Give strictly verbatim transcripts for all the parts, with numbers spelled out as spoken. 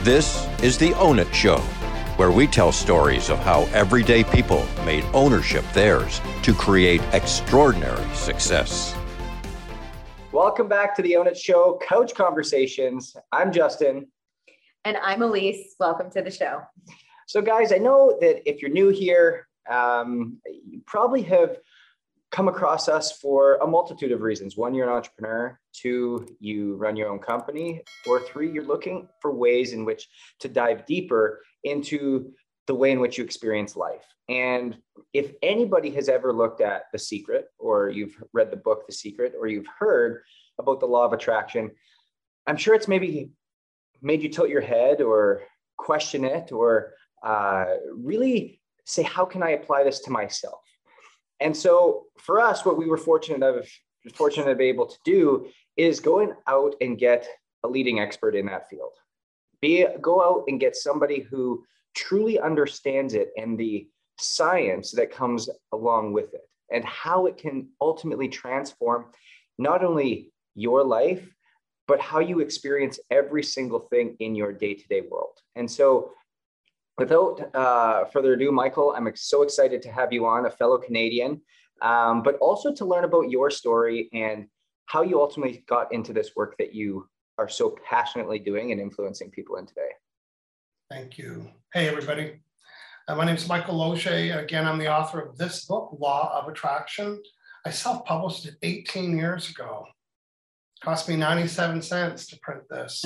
This is the Own It Show, where we tell stories of how everyday people made ownership theirs to create extraordinary success. Welcome back to the Own It Show, Couch Conversations. I'm Justin. And I'm Elise. Welcome to the show. So guys, I know that if you're new here, um, you probably have come across us for a multitude of reasons. One, you're an entrepreneur. Two, you run your own company. Or three, you're looking for ways in which to dive deeper into the way in which you experience life. And if anybody has ever looked at The Secret, or you've read the book The Secret, or you've heard about the law of attraction, I'm sure it's maybe made you tilt your head or question it, or uh, really say, how can I apply this to myself? And so for us, what we were fortunate of fortunate to be able to do is going out and get a leading expert in that field. Be go out and get somebody who truly understands it and the science that comes along with it, and how it can ultimately transform not only your life, but how you experience every single thing in your day-to-day world. And so without uh, further ado, Michael, I'm so excited to have you on, a fellow Canadian, um, but also to learn about your story and how you ultimately got into this work that you are so passionately doing and influencing people in today. Thank you. Hey, everybody. Uh, my name is Michael Loge. Again, I'm the author of this book, Law of Attraction. I self-published it eighteen years ago. It cost me ninety-seven cents to print this.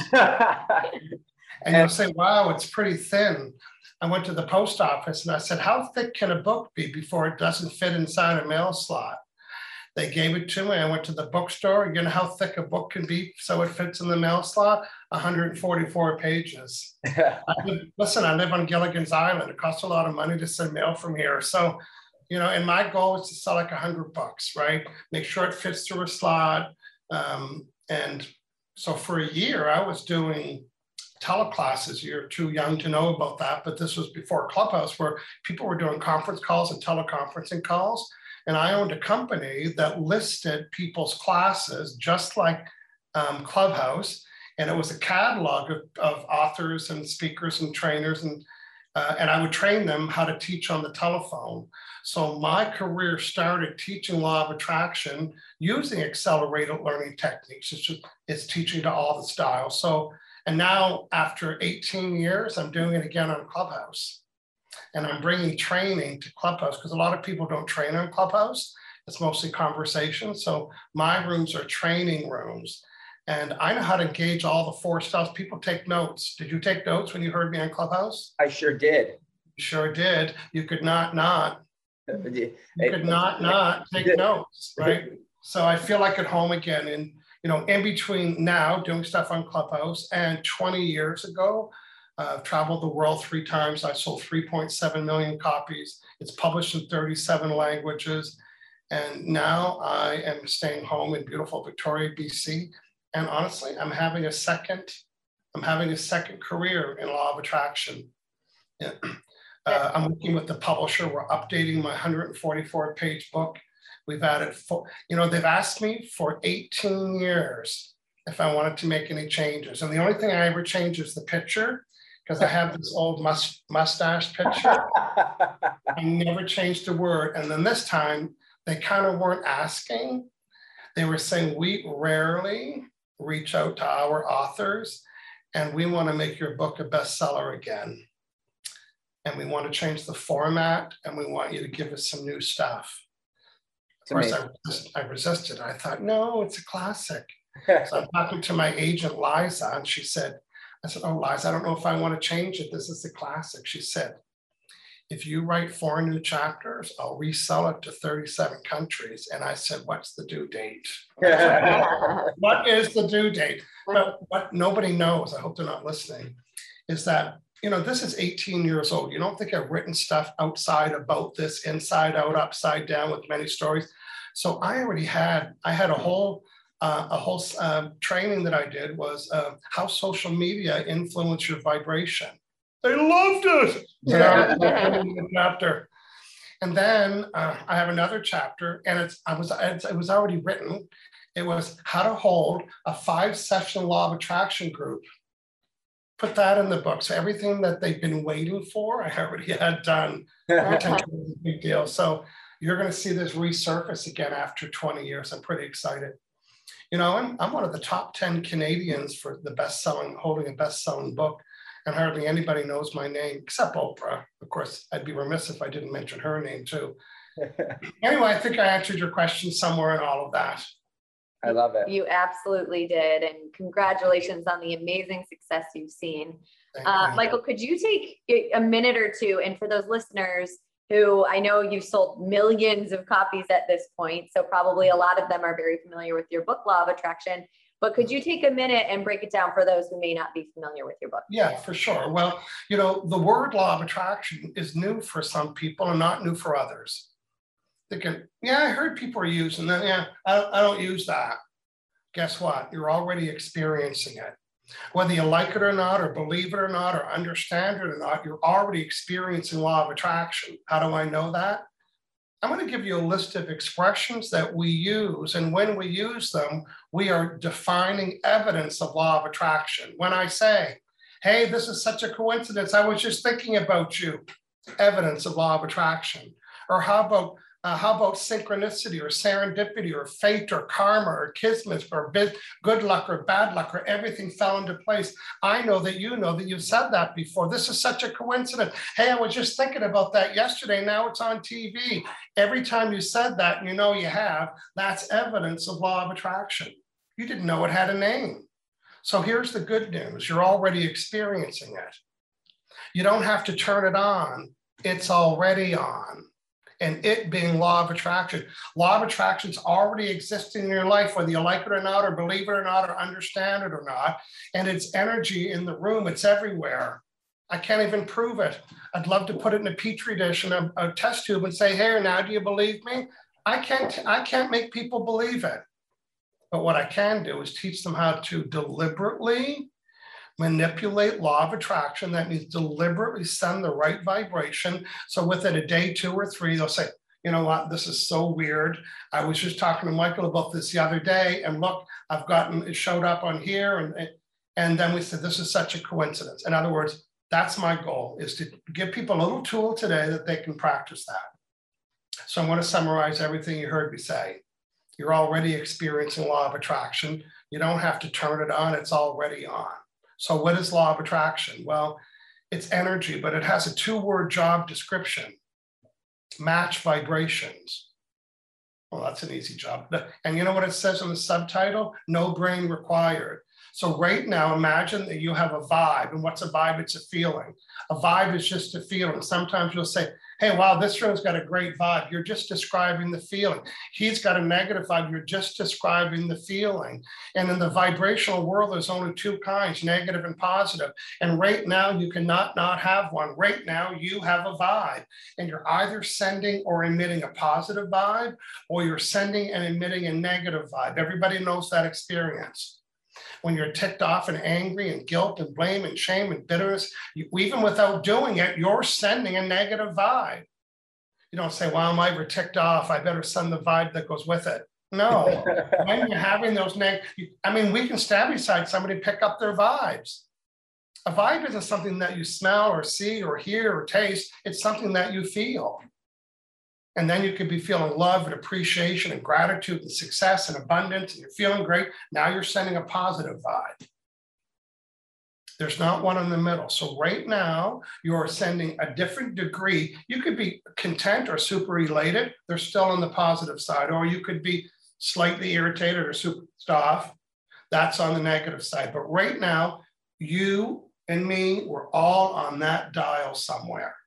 And you'll say, wow, it's pretty thin. I went to the post office and I said, how thick can a book be before it doesn't fit inside a mail slot? They gave it to me. I went to the bookstore. You know how thick a book can be so it fits in the mail slot? one hundred forty-four pages. I live, listen, I live on Gilligan's Island. It costs a lot of money to send mail from here. So, you know, and my goal is to sell like one hundred bucks, right? Make sure it fits through a slot. Um, and so for a year, I was doing teleclasses. You're too young to know about that, but this was before Clubhouse, where people were doing conference calls and teleconferencing calls. And I owned a company that listed people's classes just like um, Clubhouse. And it was a catalog of, of authors and speakers and trainers. And, uh, and I would train them how to teach on the telephone. So my career started teaching law of attraction using accelerated learning techniques. It's, just, it's teaching to all the styles. So, and now after eighteen years, I'm doing it again on Clubhouse. And I'm bringing training to Clubhouse because a lot of people don't train on Clubhouse. It's mostly conversation. So my rooms are training rooms. And I know how to engage all the four styles. People take notes. Did you take notes when you heard me on Clubhouse? I sure did. Sure did. You could not not. You could not not take notes, right? So I feel like at home again. And, you know, in between now doing stuff on Clubhouse and twenty years ago, Uh, I've traveled the world three times. I sold three point seven million copies. It's published in thirty-seven languages. And now I am staying home in beautiful Victoria, B C. And honestly, I'm having a second, I'm having a second career in law of attraction. Yeah. Uh, I'm working with the publisher. We're updating my one hundred forty-four page book. We've added, four, you know, they've asked me for eighteen years if I wanted to make any changes. And the only thing I ever change is the picture, because I have this old mus mustache picture. I never changed a word. And then this time, they kind of weren't asking. They were saying, we rarely reach out to our authors, and we want to make your book a bestseller again. And we want to change the format, and we want you to give us some new stuff. Of course, I, resist, I resisted. I thought, no, it's a classic. So I'm talking to my agent, Liza, and she said, I said, oh, Liza, I don't know if I want to change it. This is a classic. She said, if you write four new chapters, I'll resell it to thirty-seven countries. And I said, what's the due date? What is the due date? But what nobody knows, I hope they're not listening, is that, you know, this is eighteen years old. You don't think I've written stuff outside about this, inside out, upside down, with many stories. So I already had, I had a whole, Uh, a whole uh, training that I did was uh, how social media influence your vibration. They loved it. Yeah. Chapter. And then uh, I have another chapter, and it's I was it's, it was already written. It was how to hold a five-session law of attraction group put that in the book. So everything that they've been waiting for, I already had done. Potentially a big deal. So you're going to see this resurface again after twenty years. I'm pretty excited. You know, I'm, I'm one of the top ten Canadians for the best-selling, holding a best-selling book, and hardly anybody knows my name except Oprah. Of course, I'd be remiss if I didn't mention her name too. Anyway, I think I answered your question somewhere in all of that. I love it. You absolutely did. And congratulations on the amazing success you've seen. Uh, Michael, could you take a minute or two? And for those listeners who I know you've sold millions of copies at this point, so probably a lot of them are very familiar with your book, Law of Attraction, but could you take a minute and break it down for those who may not be familiar with your book? Yeah, for sure. Well, you know, the word law of attraction is new for some people and not new for others. Thinking, yeah, I heard people are using that. Yeah, I don't, I don't use that. Guess what? You're already experiencing it. Whether you like it or not, or believe it or not, or understand it or not, you're already experiencing law of attraction. How do I know that? I'm going to give you a list of expressions that we use. And when we use them, we are defining evidence of law of attraction. When I say, hey, this is such a coincidence, I was just thinking about you, evidence of law of attraction. Or how about Uh, how about synchronicity or serendipity or fate or karma or kismet or good luck or bad luck or everything fell into place? I know that you know that you've said that before. This is such a coincidence. Hey, I was just thinking about that yesterday. Now it's on T V. Every time you said that, and you know you have, that's evidence of law of attraction. You didn't know it had a name. So here's the good news. You're already experiencing it. You don't have to turn it on. It's already on. And it being law of attraction. Law of attraction is already existing in your life, whether you like it or not, or believe it or not, or understand it or not. And it's energy in the room. It's everywhere. I can't even prove it. I'd love to put it in a petri dish and a, a test tube and say, hey, now do you believe me? I can't, I can't make people believe it. But what I can do is teach them how to deliberately manipulate law of attraction. That means deliberately send the right vibration. So within a day, two or three, they'll say, you know what, this is so weird. I was just talking to Michael about this the other day, and look, I've gotten, it showed up on here. And, and then we said, this is such a coincidence. In other words, that's my goal, is to give people a little tool today that they can practice that. So I'm going to summarize everything you heard me say. You're already experiencing law of attraction. You don't have to turn it on. It's already on. So what is law of attraction? Well, it's energy, but it has a two-word job description: match vibrations. Well, that's an easy job. And you know what it says in the subtitle? No brain required. So right now, imagine that you have a vibe. And what's a vibe? It's a feeling. A vibe is just a feeling. Sometimes you'll say, hey, wow, this room's got a great vibe. You're just describing the feeling. He's got a negative vibe. You're just describing the feeling. And in the vibrational world, there's only two kinds, negative and positive. And right now, you cannot not have one. Right now, you have a vibe. And you're either sending or emitting a positive vibe, or you're sending and emitting a negative vibe. Everybody knows that experience. When you're ticked off and angry and guilt and blame and shame and bitterness, you, even without doing it, you're sending a negative vibe. You don't say, well, I'm ever ticked off, I better send the vibe that goes with it. No, when you're having those negative, I mean, we can stand beside somebody, pick up their vibes. A vibe isn't something that you smell or see or hear or taste. It's something that you feel. And then you could be feeling love and appreciation and gratitude and success and abundance, and you're feeling great. Now you're sending a positive vibe. There's not one in the middle. So right now, you're sending a different degree. You could be content or super elated. They're still on the positive side. Or you could be slightly irritated or super off. That's on the negative side. But right now, you and me, we're all on that dial somewhere.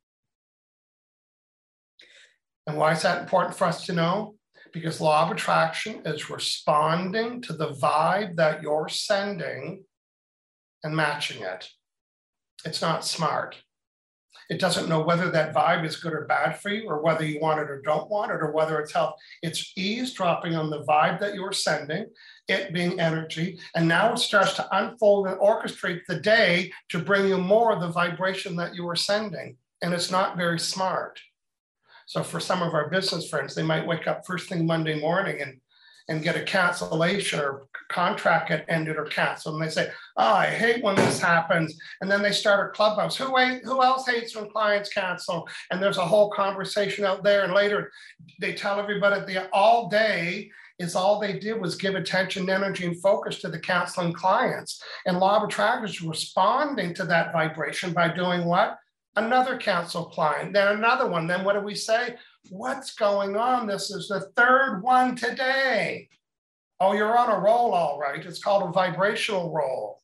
And why is that important for us to know? Because law of attraction is responding to the vibe that you're sending and matching it. It's not smart. It doesn't know whether that vibe is good or bad for you, or whether you want it or don't want it, or whether it's health. It's eavesdropping on the vibe that you're sending, it being energy. And now it starts to unfold and orchestrate the day to bring you more of the vibration that you were sending. And it's not very smart. So for some of our business friends, they might wake up first thing Monday morning and, and get a cancellation or contract get ended or canceled. And they say, oh, I hate when this happens. And then they start a clubhouse. Who, who else hates when clients cancel? And there's a whole conversation out there. And later they tell everybody that the all day is all they did was give attention, energy, and focus to the canceling clients. And Law of Attraction is responding to that vibration by doing what? Another cancel client, then another one. Then what do we say? What's going on? This is the third one today. Oh, you're on a roll, all right. It's called a vibrational roll.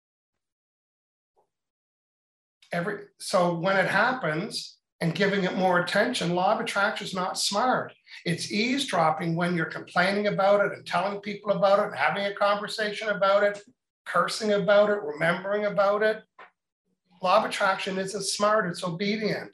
Every, so when it happens and giving it more attention, Law of Attraction is not smart. It's eavesdropping when you're complaining about it and telling people about it and having a conversation about it, cursing about it, remembering about it. Law of Attraction isn't smart, it's obedient.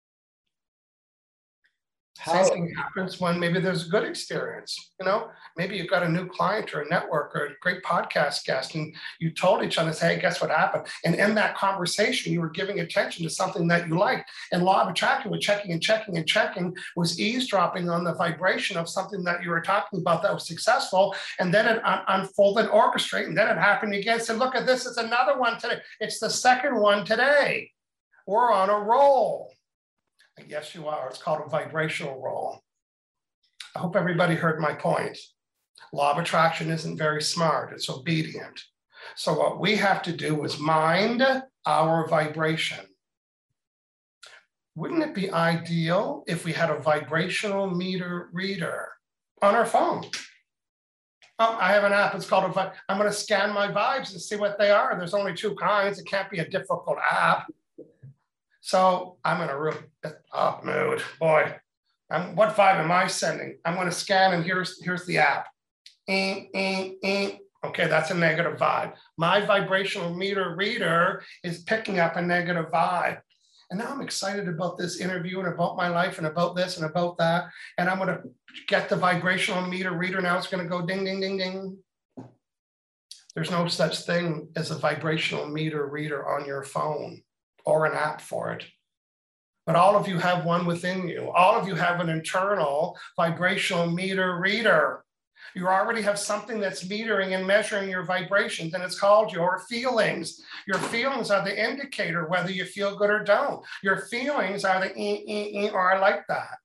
How? Same thing happens when maybe there's a good experience. You know, maybe you've got a new client or a network or a great podcast guest, and you told each other, hey, guess what happened? And in that conversation, you were giving attention to something that you liked. And Law of Attraction was checking and checking and checking, was eavesdropping on the vibration of something that you were talking about that was successful. And then it un- unfolded, orchestrate, and then it happened again. So look at this, it's another one today. It's the second one today. We're on a roll. Yes, you are. It's called a vibrational roll. I hope everybody heard my point. Law of Attraction isn't very smart. It's obedient. So what we have to do is mind our vibration. Wouldn't it be ideal if we had a vibrational meter reader on our phone? Oh, I have an app. It's called a, I'm going to scan my vibes and see what they are. There's only two kinds. It can't be a difficult app. So I'm in a real up mood, boy. I'm, what vibe am I sending? I'm going to scan, and here's here's the app. Eh, eh, eh. Okay, that's a negative vibe. My vibrational meter reader is picking up a negative vibe. And now I'm excited about this interview and about my life and about this and about that. And I'm going to get the vibrational meter reader. Now it's going to go ding, ding, ding, ding. There's no such thing as a vibrational meter reader on your phone or an app for it. But all of you have one within you. All of you have an internal vibrational meter reader. You already have something that's metering and measuring your vibrations, and it's called your feelings. Your feelings are the indicator whether you feel good or don't. Your feelings are the e, e, e, or I like that.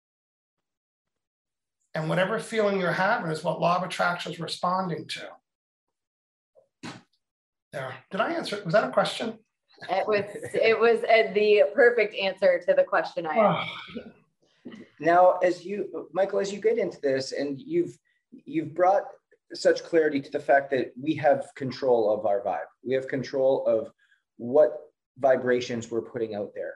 And whatever feeling you're having is what Law of Attraction is responding to. There, did I answer it? Was that a question? It was, it was uh, the perfect answer to the question I asked. Now, as you, Michael, as you get into this, and you've you've brought such clarity to the fact that we have control of our vibe. We have control of what vibrations we're putting out there.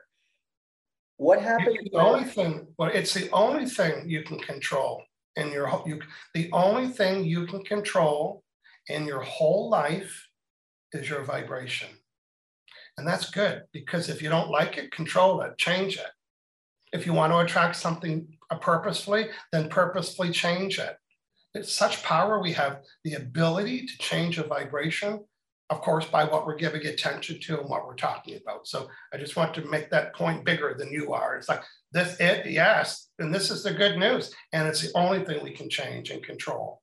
What happens? The only thing, well, it's the only thing you can control in your, you, the only thing you can control in your whole life is your vibration. And that's good, because if you don't like it, control it, change it. If you want to attract something purposefully, then purposefully change it. It's such power. We have the ability to change a vibration, of course, by what we're giving attention to and what we're talking about. So I just want to make that point bigger than you are. It's like this, it, yes, and this is the good news. And it's the only thing we can change and control.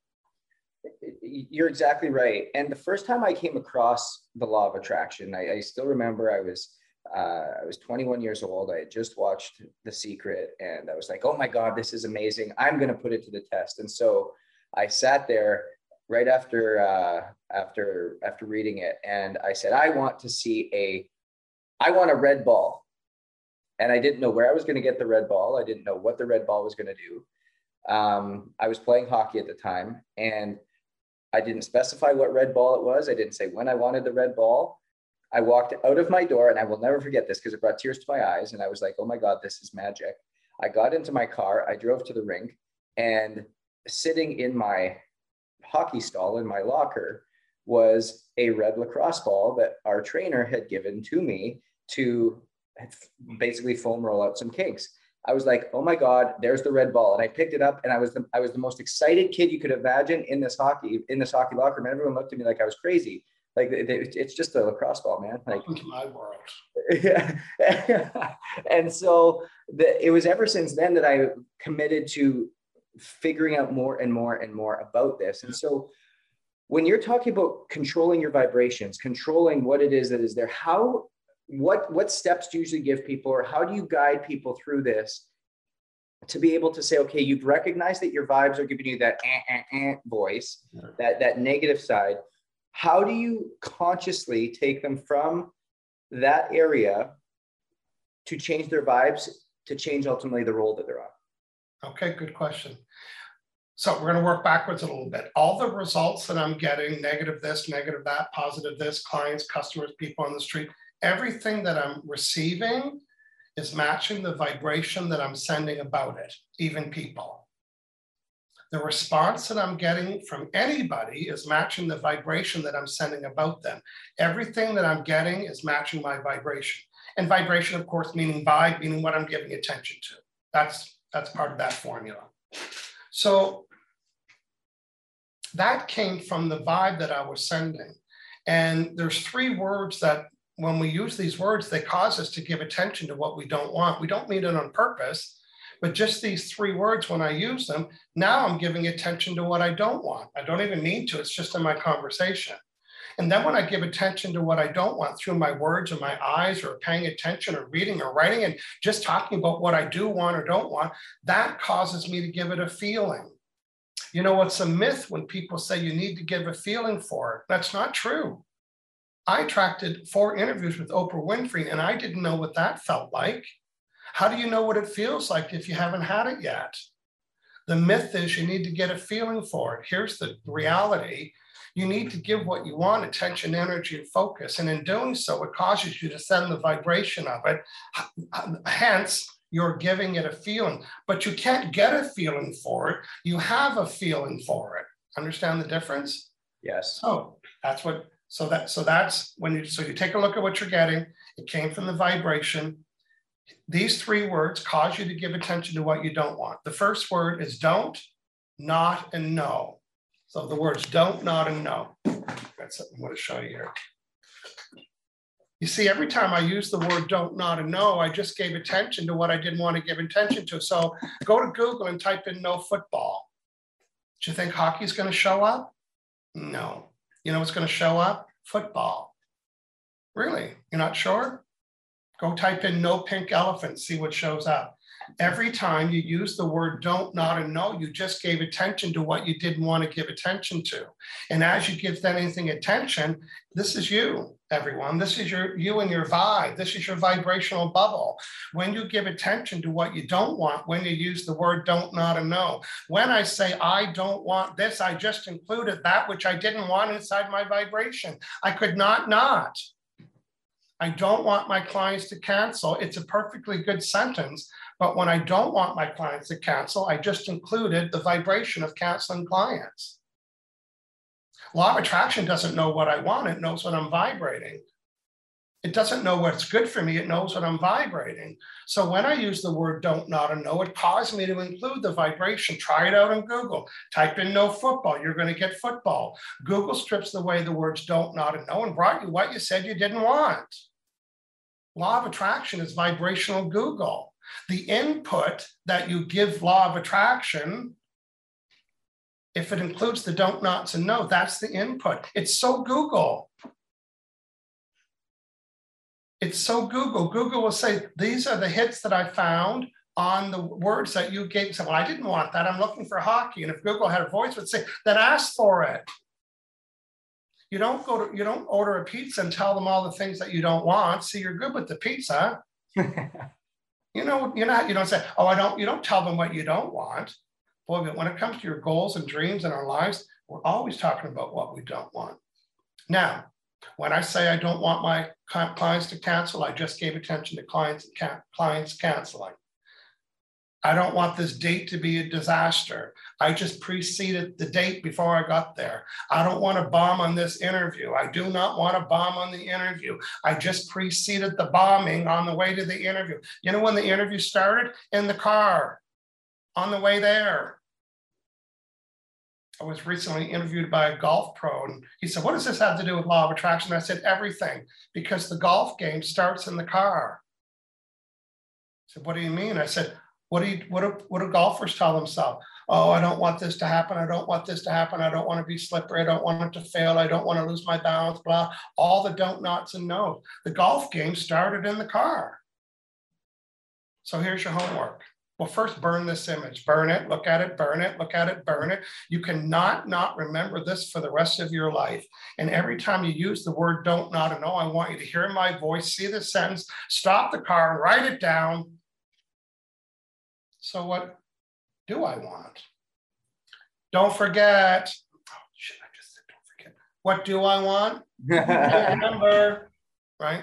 You're exactly right. And the first time I came across the Law of Attraction, I, I still remember I was uh, I was twenty-one years old. I had just watched The Secret, and I was like, oh my God, this is amazing. I'm going to put it to the test. And so I sat there right after uh, after after reading it, and I said, I want to see a, I want a red ball. And I didn't know where I was going to get the red ball. I didn't know what the red ball was going to do. Um, I was playing hockey at the time, and I didn't specify what red ball it was. I didn't say when I wanted the red ball. I walked out of my door, and I will never forget this because it brought tears to my eyes. And I was like, oh my God, this is magic. I got into my car. I drove to the rink, and sitting in my hockey stall in my locker was a red lacrosse ball that our trainer had given to me to basically foam roll out some kinks. I was like, oh my God, there's the red ball. And I picked it up, and I was the, I was the most excited kid you could imagine in this hockey, in this hockey locker room. Everyone looked at me like I was crazy. Like, it's just a lacrosse ball, man. Like, welcome to my world. Yeah. And so the, it was ever since then that I committed to figuring out more and more and more about this. And so when you're talking about controlling your vibrations, controlling what it is that is there, how, what, what steps do you usually give people, or how do you guide people through this to be able to say, okay, you've recognized that your vibes are giving you that eh, eh, eh voice, that, that negative side. How do you consciously take them from that area to change their vibes, to change ultimately the role that they're on? Okay, good question. So we're going to work backwards a little bit. All the results that I'm getting, negative this, negative that, positive this, clients, customers, people on the street, everything that I'm receiving is matching the vibration that I'm sending about it, even people. The response that I'm getting from anybody is matching the vibration that I'm sending about them. Everything that I'm getting is matching my vibration. And vibration, of course, meaning vibe, meaning what I'm giving attention to. That's, that's part of that formula. So that came from the vibe that I was sending. And there's three words that when we use these words, they cause us to give attention to what we don't want. We don't mean it on purpose, but just these three words, when I use them, now I'm giving attention to what I don't want. I don't even mean to, it's just in my conversation. And then when I give attention to what I don't want through my words or my eyes or paying attention or reading or writing and just talking about what I do want or don't want, that causes me to give it a feeling. You know, it's a myth when people say you need to give a feeling for it. That's not true. I attracted four interviews with Oprah Winfrey and I didn't know what that felt like. How do you know what it feels like if you haven't had it yet? The myth is you need to get a feeling for it. Here's the reality. You need to give what you want attention, energy, and focus. And in doing so, it causes you to send the vibration of it. Hence, you're giving it a feeling. But you can't get a feeling for it. You have a feeling for it. Understand the difference? Yes. So that's what, so that, so that's when you, so you take a look at what you're getting. It came from the vibration. These three words cause you to give attention to what you don't want. The first word is don't, not, and no. So the words don't, not, and no. That's something I'm going to show you here. You see, every time I use the word don't, not, and no, I just gave attention to what I didn't want to give attention to. So go to Google and type in no football. Do you think hockey's going to show up? No. You know what's going to show up? Football. Really? You're not sure? Go type in no pink elephant, see what shows up. Every time you use the word don't, not, and no, you just gave attention to what you didn't want to give attention to. And as you give anything attention, this is you, everyone. This is your you and your vibe. This is your vibrational bubble. When you give attention to what you don't want, when you use the word don't, not, and no. When I say I don't want this, I just included that which I didn't want inside my vibration. I could not not. I don't want my clients to cancel. It's a perfectly good sentence, but when I don't want my clients to cancel, I just included the vibration of canceling clients. Law of attraction doesn't know what I want, it knows what I'm vibrating. It doesn't know what's good for me, it knows what I'm vibrating. So when I use the word don't, not, and no, it caused me to include the vibration. Try it out in Google. Type in no football, you're going to get football. Google strips away the words don't, not, and no and brought you what you said you didn't want. Law of attraction is vibrational Google. The input that you give law of attraction, if it includes the don't, nots, and no, that's the input. It's so Google. It's so Google. Google will say, these are the hits that I found on the words that you gave. So, well, I didn't want that. I'm looking for hockey. And if Google had a voice, it would say, then ask for it. You don't go to, you don't order a pizza and tell them all the things that you don't want. See, you're good with the pizza. You know, you're not, you don't say, oh, I don't, you don't tell them what you don't want. Boy, but when it comes to your goals and dreams in our lives, we're always talking about what we don't want. Now, when I say I don't want my clients to cancel, I just gave attention to clients, can, clients canceling. I don't want this date to be a disaster. I just preceded the date before I got there. I don't want to bomb on this interview. I do not want to bomb on the interview. I just preceded the bombing on the way to the interview. You know when the interview started? In the car, on the way there. I was recently interviewed by a golf pro and he said, what does this have to do with law of attraction? I said, everything, because the golf game starts in the car. I said, what do you mean? I said, What do you, what do, what do golfers tell themselves? Oh, I don't want this to happen. I don't want this to happen. I don't want to be slippery. I don't want it to fail. I don't want to lose my balance, blah, all the don't, nots, and no's. The golf game started in the car. So here's your homework. Well, first burn this image, burn it, look at it, burn it, look at it, burn it. You cannot not remember this for the rest of your life. And every time you use the word don't, not, and no, I want you to hear my voice, see the sentence, stop the car and write it down. So what do I want? Don't forget. Oh, shit, I just said don't forget. What do I want? Remember, right?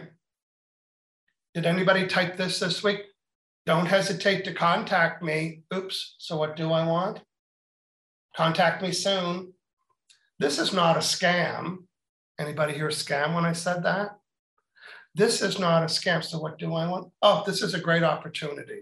Did anybody type this this week? Don't hesitate to contact me. Oops, so what do I want? Contact me soon. This is not a scam. Anybody hear scam when I said that? This is not a scam, so what do I want? Oh, this is a great opportunity.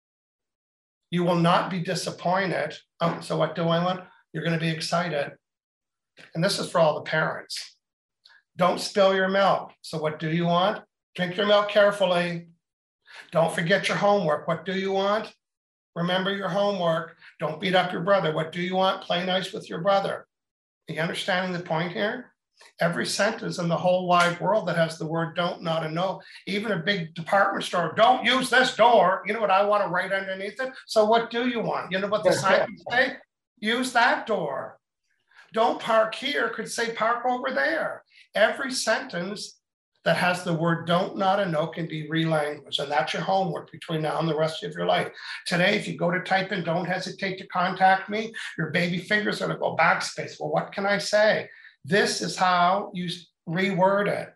You will not be disappointed. Oh, so what do I want? You're gonna be excited. And this is for all the parents. Don't spill your milk. So what do you want? Drink your milk carefully. Don't forget your homework. What do you want? Remember your homework. Don't beat up your brother. What do you want? Play nice with your brother. Are you understanding the point here? Every sentence in the whole wide world that has the word don't, not, and no, even a big department store, don't use this door. You know what I want to write underneath it? So what do you want? You know what the sign say? Use that door. Don't park here could say park over there. Every sentence that has the word don't, not, and no can be relanguaged. And that's your homework between now and the rest of your life. Today, if you go to type in, don't hesitate to contact me, your baby finger's gonna go backspace. Well, what can I say? This is how you reword it.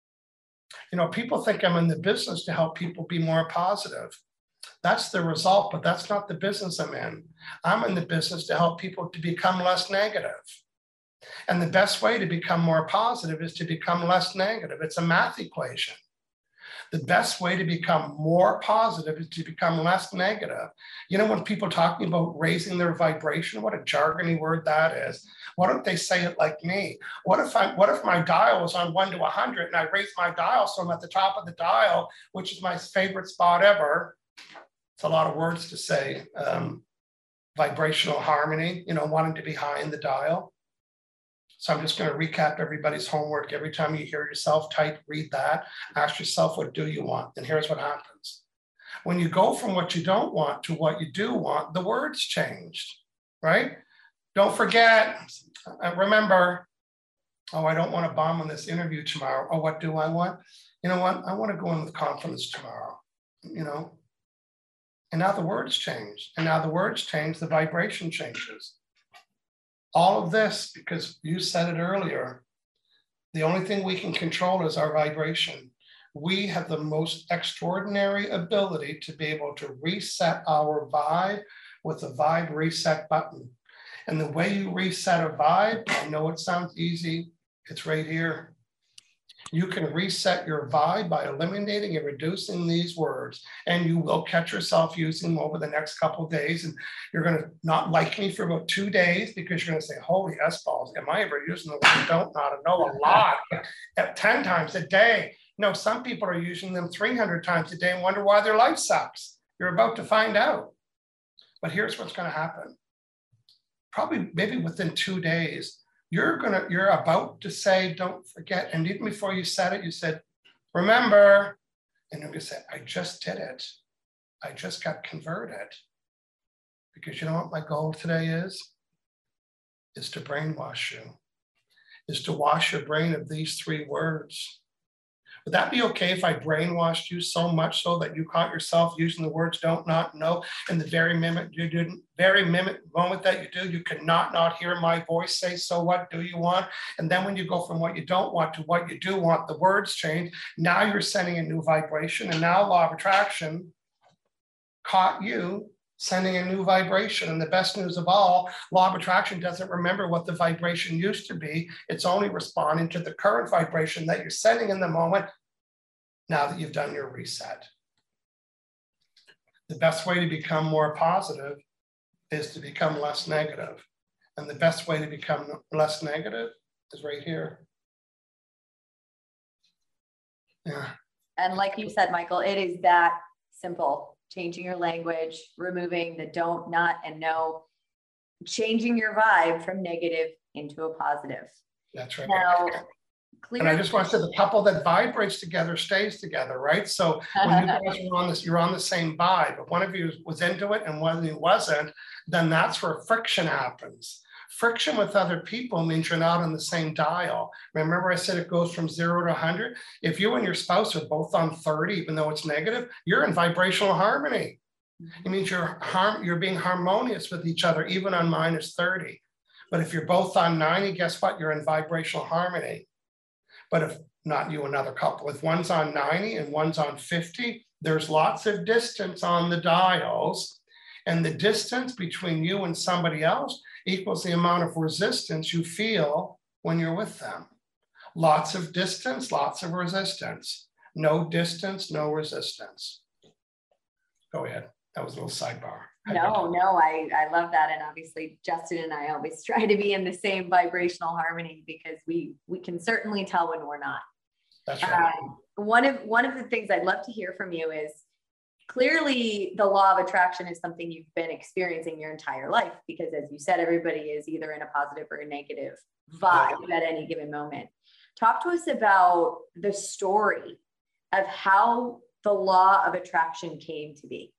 You know, people think I'm in the business to help people be more positive. That's the result, but that's not the business I'm in. I'm in the business to help people to become less negative. And the best way to become more positive is to become less negative. It's a math equation. The best way to become more positive is to become less negative. You know, when people talking about raising their vibration, what a jargony word that is. Why don't they say it like me? What if I, what if my dial was on one to a hundred and I raised my dial so I'm at the top of the dial, which is my favorite spot ever. It's a lot of words to say. Um, vibrational harmony, you know, wanting to be high in the dial. So I'm just going to recap everybody's homework. Every time you hear yourself type, read that, ask yourself, what do you want? And here's what happens. When you go from what you don't want to what you do want, the words changed, right? Don't forget, remember, oh, I don't want to bomb on this interview tomorrow. Oh, what do I want? You know what? I want to go in with confidence tomorrow, you know? And now the words change. And now the words change, the vibration changes. All of this, because you said it earlier, the only thing we can control is our vibration. We have the most extraordinary ability to be able to reset our vibe with a vibe reset button. And the way you reset a vibe, I know it sounds easy, it's right here. You can reset your vibe by eliminating and reducing these words, and you will catch yourself using them over the next couple of days. And you're going to not like me for about two days because you're going to say, holy S-balls, am I ever using the word don't, not, and no a lot at ten times a day? No, some people are using them three hundred times a day and wonder why their life sucks. You're about to find out. But here's what's going to happen. Probably maybe within two days, You're gonna, you're about to say, don't forget. And even before you said it, you said, remember. And you're gonna say, I just did it. I just got converted. Because you know what my goal today is? Is to brainwash you. Is to wash your brain of these three words. Would that be okay if I brainwashed you so much so that you caught yourself using the words don't, not, no, and the very minute you didn't, very minute moment that you do, you could not not hear my voice say, so what do you want? And then when you go from what you don't want to what you do want, the words change. Now you're sending a new vibration, and now law of attraction caught you sending a new vibration. And the best news of all, law of attraction doesn't remember what the vibration used to be. It's only responding to the current vibration that you're sending in the moment now that you've done your reset. The best way to become more positive is to become less negative. And the best way to become less negative is right here. Yeah. And like you said, Michael, it is that simple. changing your language, removing the don't, not, and no, changing your vibe from negative into a positive. That's right. Now, clearly, and I just want to say the couple that vibrates together stays together, right? So when you guys are on this, you're on the same vibe. If one of you was into it and one of you wasn't, then that's where friction happens. Friction with other people means you're not on the same dial. Remember I said it goes from zero to one hundred? If you and your spouse are both on thirty, even though it's negative, you're in vibrational harmony. It means you're, harm, you're being harmonious with each other, even on minus thirty. But if you're both on ninety, guess what? You're in vibrational harmony. But if not you, another couple, if one's on ninety and one's on fifty, there's lots of distance on the dials. And the distance between you and somebody else equals the amount of resistance you feel when you're with them. Lots of distance, lots of resistance. No distance, no resistance. Go ahead. That was a little sidebar. No, no, I, I love that. And obviously Justin and I always try to be in the same vibrational harmony because we, we can certainly tell when we're not. That's right. Um, one of, one of the things I'd love to hear from you is clearly the law of attraction is something you've been experiencing your entire life, because as you said, everybody is either in a positive or a negative vibe yeah. at any given moment. Talk to us about the story of how the law of attraction came to be.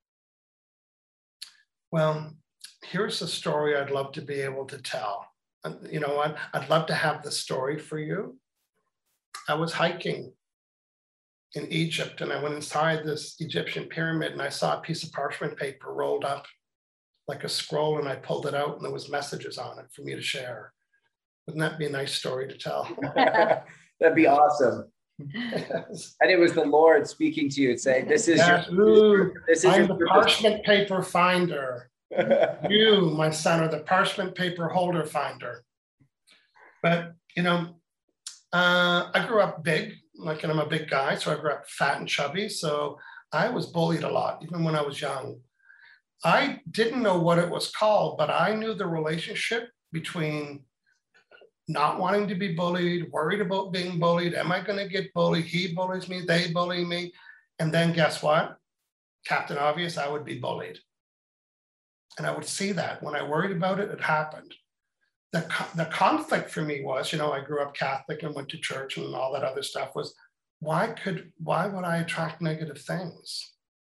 Well, here's a story I'd love to be able to tell. You know, I'd, I'd love to have the story for you. I was hiking in Egypt and I went inside this Egyptian pyramid and I saw a piece of parchment paper rolled up like a scroll, and I pulled it out and there was messages on it for me to share. Wouldn't that be a nice story to tell? That'd be awesome. Yes. And it was the Lord speaking to you and saying, this is yes. your, Ooh, this is I'm your the parchment paper finder. You, my son, are the parchment paper holder finder. But, you know, uh, I grew up big, like, and I'm a big guy, so I grew up fat and chubby. So I was bullied a lot, even when I was young. I didn't know what it was called, but I knew the relationship between not wanting to be bullied, worried about being bullied. Am I going to get bullied? He bullies me, they bully me. And then guess what? Captain Obvious, I would be bullied. And I would see that. When I worried about it, it happened. The, the conflict for me was, you know, I grew up Catholic and went to church and all that other stuff was, why could, why would I attract negative things?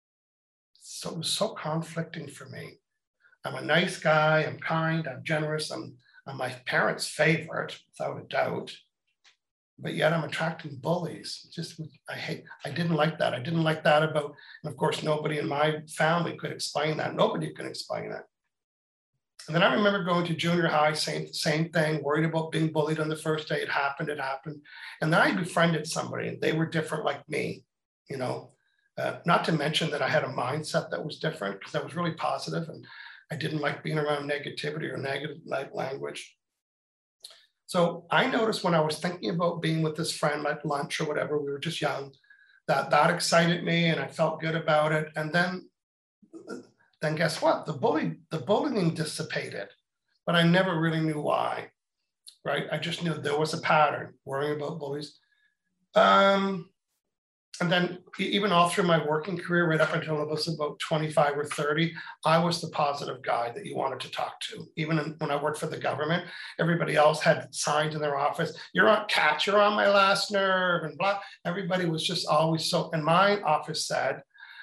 So it was so conflicting for me. I'm a nice guy, I'm kind, I'm generous, I'm, I'm my parents' favorite, without a doubt. But yet I'm attracting bullies. Just, I hate, I didn't like that. I didn't like that about, and of course, nobody in my family could explain that. Nobody could explain that. And then I remember going to junior high, same, same thing, worried about being bullied on the first day. It happened, it happened. And then I befriended somebody and they were different like me, you know, uh, not to mention that I had a mindset that was different because I was really positive and I didn't like being around negativity or negative language. So I noticed when I was thinking about being with this friend at lunch or whatever, we were just young, that that excited me and I felt good about it. And then, then guess what? The bully, the bullying dissipated, but I never really knew why, right? I just knew there was a pattern, worrying about bullies. Um, and then even all through my working career, right up until I was about twenty-five or thirty, I was the positive guy that you wanted to talk to. Even when I worked for the government, everybody else had signs in their office, you're on catch, you're on my last nerve and blah. Everybody was just always so, and my office said,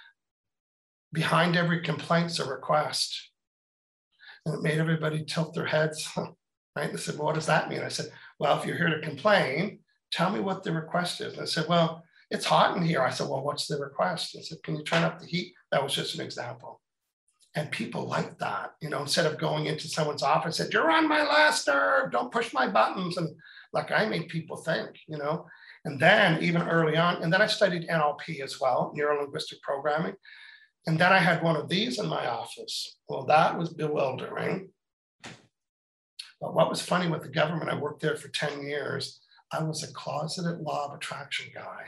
behind every complaint's a request. And it made everybody tilt their heads, right? They said, well, what does that mean? I said, well, if you're here to complain, tell me what the request is. And I said, well, it's hot in here. I said, well, what's the request? I said, can you turn up the heat? That was just an example. And people like that, you know, instead of going into someone's office and said, you're on my last nerve, don't push my buttons. And like, I made people think, you know, and then even early on, and then I studied N L P as well, neuro-linguistic programming. And then I had one of these in my office. Well, that was bewildering. But what was funny with the government, I worked there for ten years. I was a closeted law of attraction guy.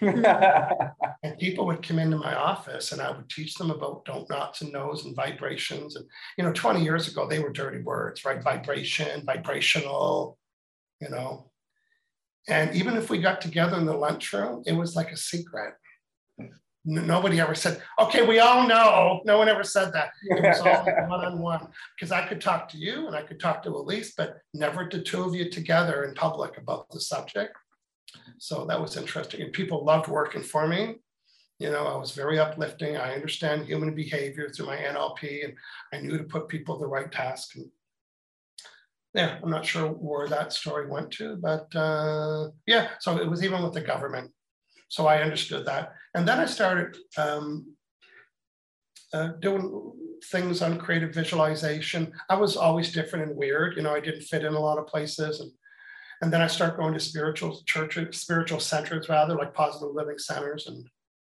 And people would come into my office and I would teach them about don't, nots, and nos and vibrations. And, you know, twenty years ago, they were dirty words, right? Vibration, vibrational, you know. And even if we got together in the lunchroom, it was like a secret. nobody ever said, okay, we all know. No one ever said that. It was all one-on-one, because I could talk to you and I could talk to Elise, but never the two of you together in public about the subject. So that was interesting. And people loved working for me. You know, I was very uplifting. I understand human behavior through my N L P, and I knew to put people at the right task. And yeah, I'm not sure where that story went to, but uh, yeah, so it was even with the government. So I understood that. And then I started um, uh, doing things on creative visualization. I was always different and weird. You know, I didn't fit in a lot of places. And, and then I started going to spiritual churches, spiritual centers rather, like positive living centers. And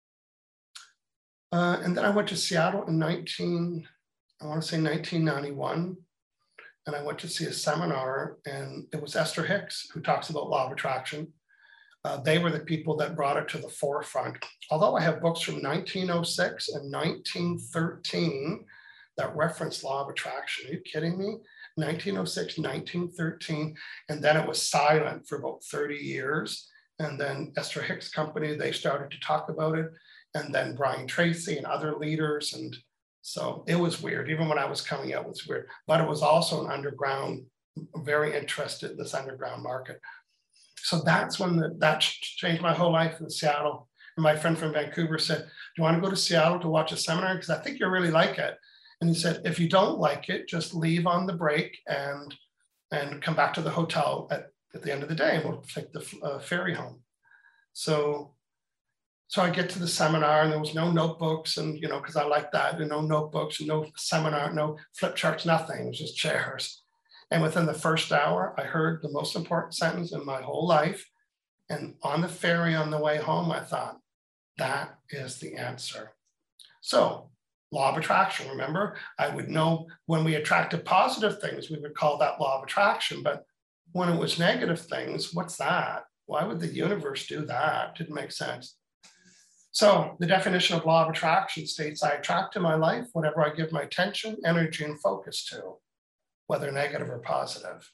Uh, and then I went to Seattle in nineteen, I want to say nineteen ninety-one. And I went to see a seminar, and it was Esther Hicks who talks about law of attraction. Uh, they were the people that brought it to the forefront. Although I have books from nineteen oh six and nineteen thirteen that reference law of attraction. Are you kidding me? nineteen oh six, nineteen thirteen, and then it was silent for about thirty years. And then Esther Hicks Company, they started to talk about it. And then Brian Tracy and other leaders. And so it was weird. Even when I was coming out, it was weird. But it was also an underground, very interested in this underground market. So that's when the, that changed my whole life in Seattle. And my friend from Vancouver said, do you want to go to Seattle to watch a seminar? Because I think you really like it. And he said, if you don't like it, just leave on the break and, and come back to the hotel at, at the end of the day, and we'll take the uh, ferry home. So So I get to the seminar, and there was no notebooks, and, you know, because I like that, and no notebooks, and no seminar, no flip charts, nothing. It was just chairs. And within the first hour, I heard the most important sentence in my whole life. And on the ferry on the way home, I thought, that is the answer. So law of attraction, remember, I would know when we attracted positive things, we would call that law of attraction. But when it was negative things, what's that? Why would the universe do that? Didn't make sense. So the definition of law of attraction states I attract to my life whatever I give my attention, energy, and focus to, whether negative or positive.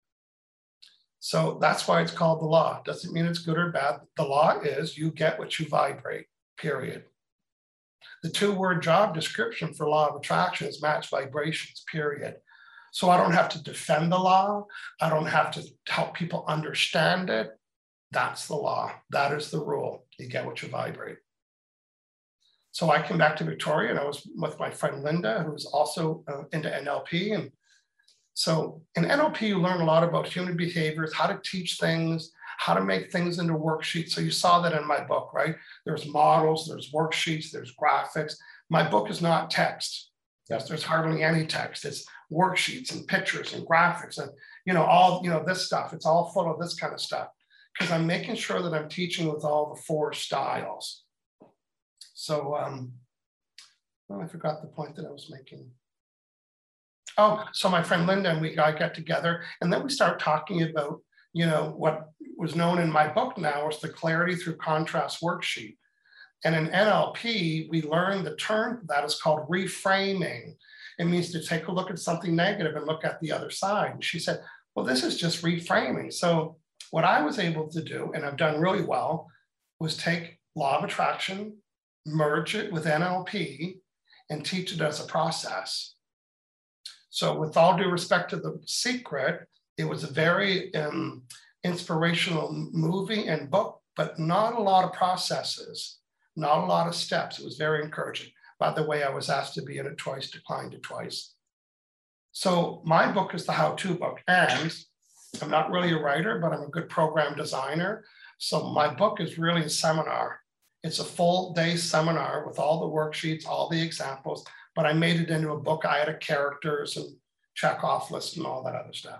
So that's why it's called the law. Doesn't mean it's good or bad. The law is you get what you vibrate, period. The two-word job description for law of attraction is match vibrations, period. So I don't have to defend the law. I don't have to help people understand it. That's the law. That is the rule. You get what you vibrate. So I came back to Victoria, and I was with my friend Linda, who was also uh, into N L P. And so in N L P, you learn a lot about human behaviors, how to teach things, how to make things into worksheets. So you saw that in my book, right? There's models, there's worksheets, there's graphics. My book is not text. Yes, there's hardly any text. It's worksheets and pictures and graphics and, you know, all, you know, this stuff. It's all full of this kind of stuff, because I'm making sure that I'm teaching with all the four styles. So, um, well, I forgot the point that I was making. Oh, so my friend Linda and we I got together, and then we started talking about, you know, what was known in my book now as the Clarity Through Contrast worksheet. And in N L P, we learned the term that is called reframing. It means to take a look at something negative and look at the other side. And she said, well, this is just reframing. So what I was able to do, and I've done really well, was take law of attraction, merge it with N L P, and teach it as a process. So with all due respect to The Secret, it was a very um, inspirational movie and book, but not a lot of processes, not a lot of steps. It was very encouraging. By the way, I was asked to be in it twice, declined it twice. So my book is the how-to book, and I'm not really a writer, but I'm a good program designer. So my book is really a seminar. It's a full day seminar with all the worksheets, all the examples, but I made it into a book. I added characters and check off lists and all that other stuff.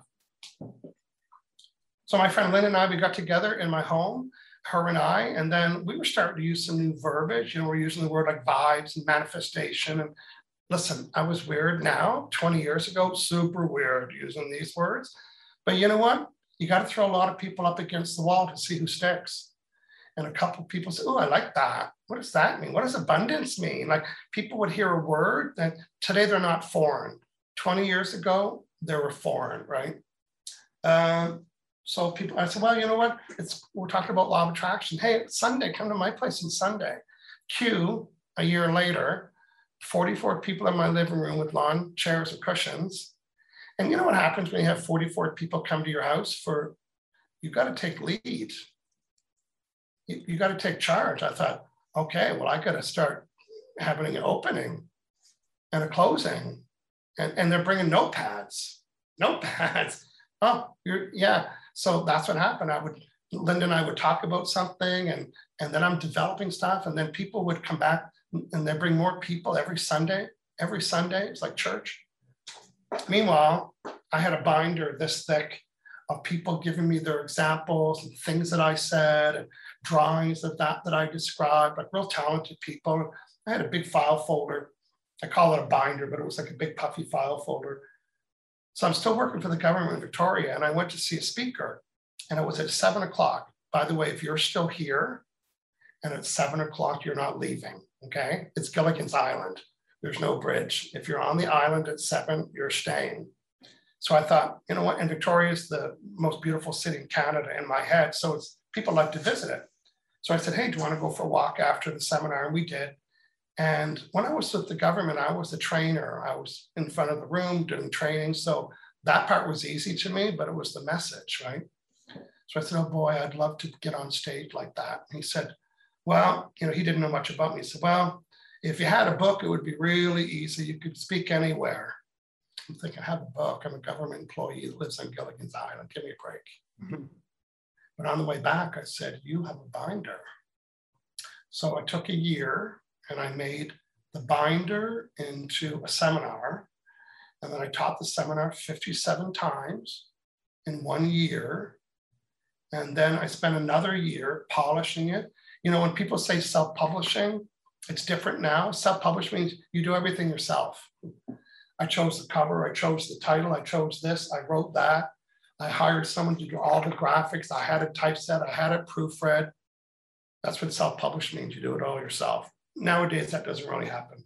So my friend Lynn and I, we got together in my home, her and I, and then we were starting to use some new verbiage. You know, we're using the word like vibes and manifestation. And listen, I was weird now, twenty years ago, super weird using these words. But you know what? You got to throw a lot of people up against the wall to see who sticks. And a couple of people say, oh, I like that. What does that mean? What does abundance mean? Like people would hear a word that today they're not foreign. twenty years ago, they were foreign, right? Uh, so people, I said, well, you know what? It's we're talking about law of attraction. Hey, it's Sunday, come to my place on Sunday. Cue, a year later, forty-four people in my living room with lawn chairs and cushions. And you know what happens when you have forty-four people come to your house for, you got to take lead. You, you got to take charge. I thought, okay, well, I got to start having an opening and a closing. And, and they're bringing notepads, notepads. Oh, you're, yeah. So that's what happened. I would, Linda and I would talk about something, and, and then I'm developing stuff. And then people would come back and they bring more people every Sunday, every Sunday. It's like church. Meanwhile, I had a binder this thick of people giving me their examples and things that I said and drawings of that that I described, like real talented people. I had a big file folder. I call it a binder, but it was like a big puffy file folder. So I'm still working for the government in Victoria, and I went to see a speaker, and it was at seven o'clock. By the way, if you're still here and at seven o'clock, you're not leaving, okay? It's Gilligan's Island. There's no bridge. If you're on the island at seven, you're staying. So I thought, you know what, and Victoria is the most beautiful city in Canada in my head. So it's, people like to visit it. So I said, hey, do you want to go for a walk after the seminar? And we did. And when I was with the government, I was the trainer. I was in front of the room doing training. So that part was easy to me, but it was the message, right? So I said, oh boy, I'd love to get on stage like that. And he said, well, you know, he didn't know much about me. He said, well, if you had a book, it would be really easy. You could speak anywhere. I'm thinking, I have a book. I'm a government employee that lives on Gilligan's Island. Give me a break. Mm-hmm. But on the way back, I said, you have a binder. So I took a year and I made the binder into a seminar. And then I taught the seminar fifty-seven times in one year. And then I spent another year polishing it. You know, when people say self-publishing, it's different now. Self-publish means you do everything yourself. I chose the cover, I chose the title, I chose this, I wrote that. I hired someone to do all the graphics. I had it typeset, I had it proofread. That's what self-publish means, you do it all yourself. Nowadays, that doesn't really happen.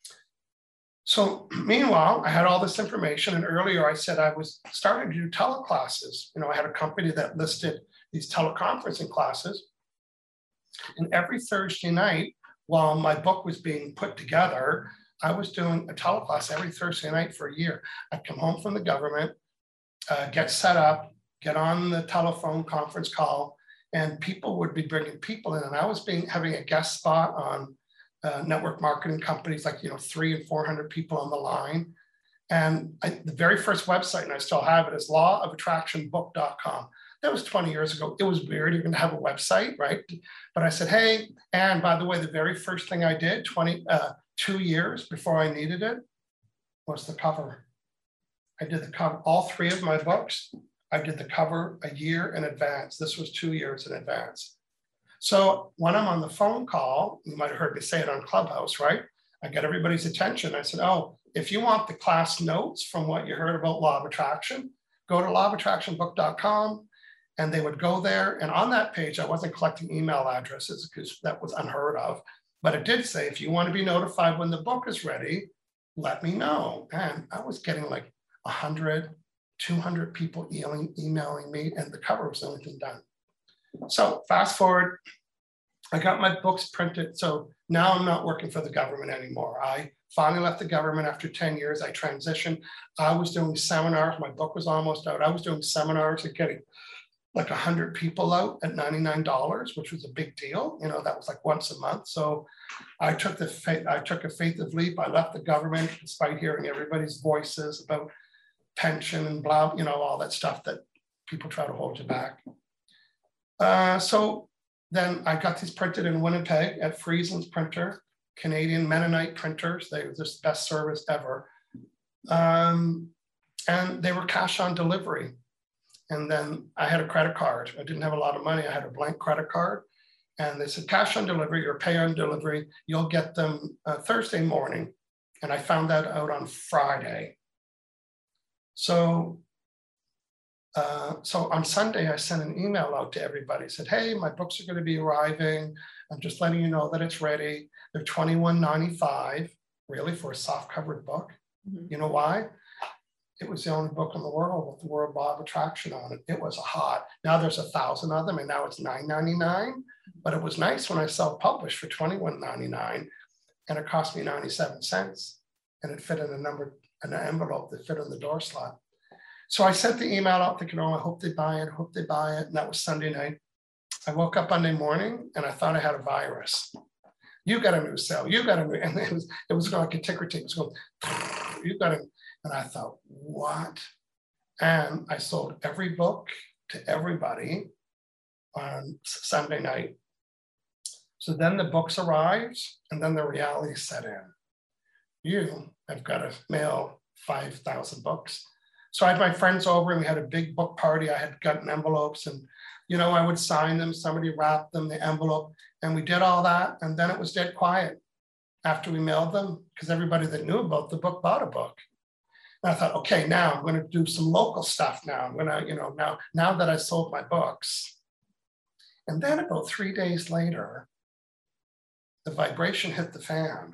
So meanwhile, I had all this information, and earlier I said I was starting to do teleclasses. You know, I had a company that listed these teleconferencing classes. And every Thursday night, while my book was being put together, I was doing a teleclass every Thursday night for a year. I'd come home from the government, uh, get set up, get on the telephone conference call, and people would be bringing people in. And I was being having a guest spot on uh, network marketing companies, like, you know, three and four hundred people on the line. And I, the very first website, and I still have it, is law of attraction book dot com. That was twenty years ago. It was weird even to have a website, right? But I said, hey, and by the way, the very first thing I did twenty, uh, two years before I needed it was the cover. I did the cover, all three of my books. I did the cover a year in advance. This was two years in advance. So when I'm on the phone call, you might have heard me say it on Clubhouse, right? I get everybody's attention. I said, oh, if you want the class notes from what you heard about Law of Attraction, go to law of attraction book dot com. And they would go there. And on that page, I wasn't collecting email addresses because that was unheard of. But it did say, if you want to be notified when the book is ready, let me know. And I was getting like one hundred, two hundred people emailing, emailing me, and the cover was the only thing done. So fast forward, I got my books printed. So now I'm not working for the government anymore. I finally left the government after ten years. I transitioned. I was doing seminars. My book was almost out. I was doing seminars and getting like one hundred people out at ninety-nine dollars, which was a big deal. You know, that was like once a month. So I took the faith, I took a faith of leap. I left the government despite hearing everybody's voices about pension and blah, you know, all that stuff that people try to hold you back. Uh, so then I got these printed in Winnipeg at Friesen's printer, Canadian Mennonite printers. They were the best service ever. Um, and they were cash on delivery. And then I had a credit card. I didn't have a lot of money. I had a blank credit card. And they said, cash on delivery or pay on delivery, you'll get them uh, Thursday morning. And I found that out on Friday. So, uh, so on Sunday, I sent an email out to everybody. I said, hey, my books are going to be arriving. I'm just letting you know that it's ready. They're twenty-one ninety-five, really, for a soft covered book. Mm-hmm. You know why? it was the only book in the world with the word law of attraction on it. It was a hot. Now there's a thousand of them, and now it's nine ninety-nine. But it was nice when I self-published for twenty-one ninety-nine, and it cost me ninety-seven cents, and it fit in a number, an envelope that fit in the door slot. So I sent the email out thinking, oh, I hope they buy it, I hope they buy it. And that was Sunday night. I woke up Monday morning and I thought I had a virus. You got a new cell, you got a new, and it was, it was like a ticker tape. It was going, you got a, and I thought, what? And I sold every book to everybody on Sunday night. So then the books arrived, and then the reality set in. You have got to mail five thousand books. So I had my friends over and we had a big book party. I had gotten envelopes and, you know, I would sign them, somebody wrapped them, the envelope, and we did all that. And then it was dead quiet after we mailed them because everybody that knew about the book bought a book. And I thought, okay, now I'm going to do some local stuff now. I'm going to, you know, now, now that I sold my books. And then about three days later, the vibration hit the fan.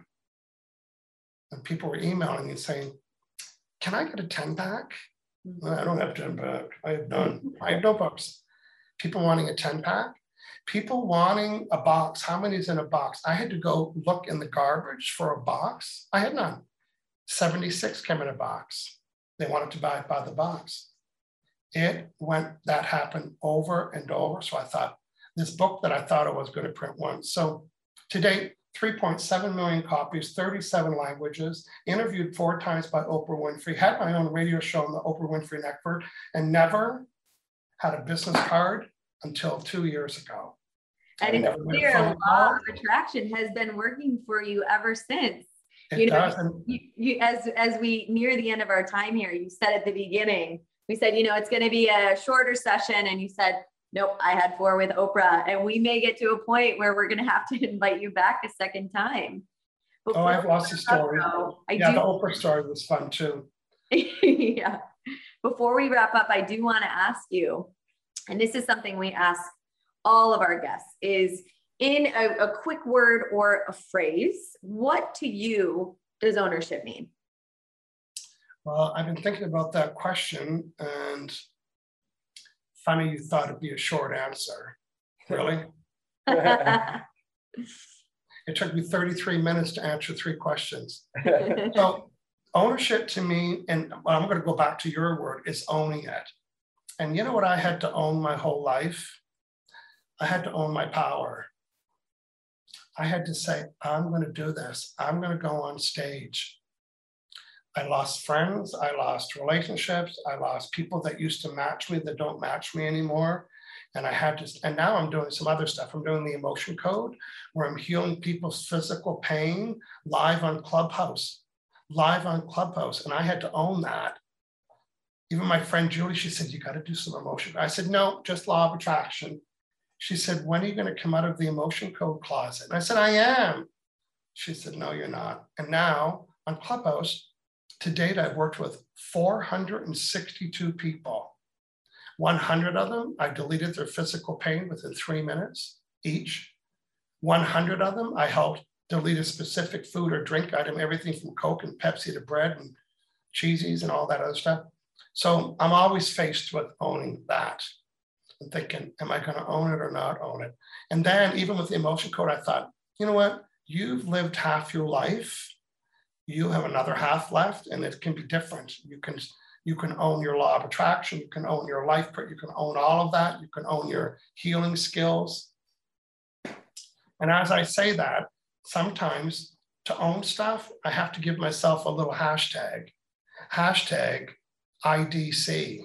And people were emailing me saying, can I get a ten pack? I don't have ten pack. I have none. I have no books. People wanting a ten pack. People wanting a box. How many is in a box? I had to go look in the garbage for a box. I had none. seventy-six came in a box. They wanted to buy it by the box. It went, that happened over and over. So I thought, this book that I thought I was going to print once. So to date, three point seven million copies, thirty-seven languages, interviewed four times by Oprah Winfrey, had my own radio show on the Oprah Winfrey Network, and never had a business card until two years ago. And it's clear law of attraction has been working for you ever since. It you know, does. And you, you, as, as we near the end of our time here, you said at the beginning, we said, you know, it's going to be a shorter session. And you said, nope, I had four with Oprah, and we may get to a point where we're going to have to invite you back a second time. Before oh, I've lost the story. Up, I yeah, do, the Oprah story was fun too. yeah. Before we wrap up, I do want to ask you, and this is something we ask all of our guests, is in a, a quick word or a phrase, what to you does ownership mean? Well, I've been thinking about that question, and funny you thought it'd be a short answer. Really? It took me thirty-three minutes to answer three questions. So ownership to me, and well, I'm going to go back to your word, is owning it. And you know what I had to own my whole life? I had to own my power. I had to say, I'm going to do this. I'm going to go on stage. I lost friends. I lost relationships. I lost people that used to match me that don't match me anymore. And I had to, and now I'm doing some other stuff. I'm doing the emotion code where I'm healing people's physical pain live on Clubhouse, live on Clubhouse. And I had to own that. Even my friend Julie, she said, you got to do some emotion. I said, no, just law of attraction. She said, when are you going to come out of the emotion code closet? And I said, I am. She said, no, you're not. And now on Clubhouse, to date, I've worked with four hundred sixty-two people. one hundred of them, I deleted their physical pain within three minutes each. one hundred of them, I helped delete a specific food or drink item, everything from Coke and Pepsi to bread and cheesies and all that other stuff. So I'm always faced with owning that and thinking, am I going to own it or not own it? And then even with the emotion code, I thought, you know what? You've lived half your life. You have another half left, and it can be different. You can, you can own your law of attraction. You can own your life. You can own all of that. You can own your healing skills. And as I say that, sometimes to own stuff, I have to give myself a little hashtag. Hashtag I D C.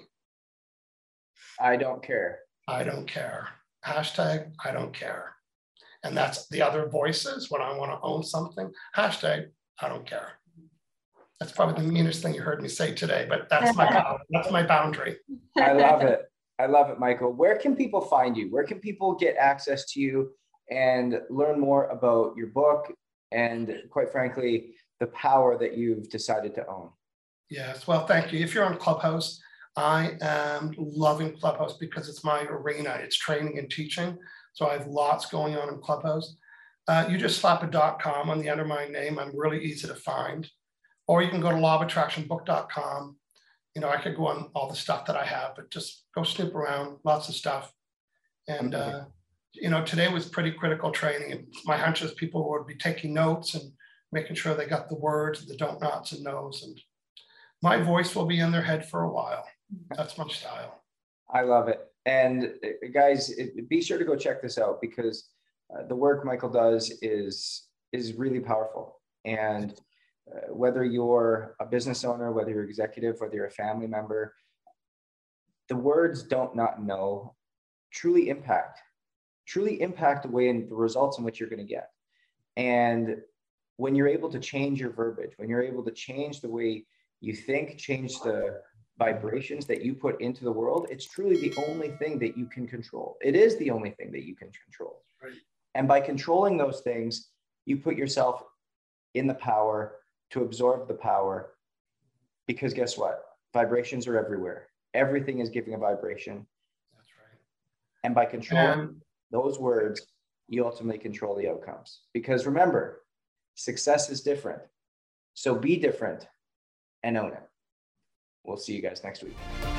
I don't care. I don't care. Hashtag I don't care. And that's the other voices when I want to own something. Hashtag I don't care. That's probably the meanest thing you heard me say today, but that's my that's my boundary. I love it. I love it, Michael. Where can people find you? Where can people get access to you and learn more about your book and, quite frankly, the power that you've decided to own? Yes, well, thank you. If you're on Clubhouse, I am loving Clubhouse because it's my arena. It's training and teaching. So I have lots going on in Clubhouse. Uh, you just slap a .com on the end of my name. I'm really easy to find. Or you can go to law of attraction book dot com you know, I could go on all the stuff that I have, but just go snoop around, lots of stuff. And, uh, you know, today was pretty critical training. And my hunch is people would be taking notes and making sure they got the words, the don't nots and no's. And my voice will be in their head for a while. That's my style. I love it. And uh, guys, it, be sure to go check this out, because uh, the work Michael does is, is really powerful. And uh, whether you're a business owner, whether you're executive, whether you're a family member, the words don't not know truly impact, truly impact the way and the results in which you're going to get. And when you're able to change your verbiage, when you're able to change the way you think, change the vibrations that you put into the world, it's truly the only thing that you can control. It is the only thing that you can control. Right. And by controlling those things, you put yourself in the power to absorb the power, because guess what? Vibrations are everywhere. Everything is giving a vibration. That's right. And by controlling Um, those words, you ultimately control the outcomes. Because remember, success is different. So be different and own it. We'll see you guys next week.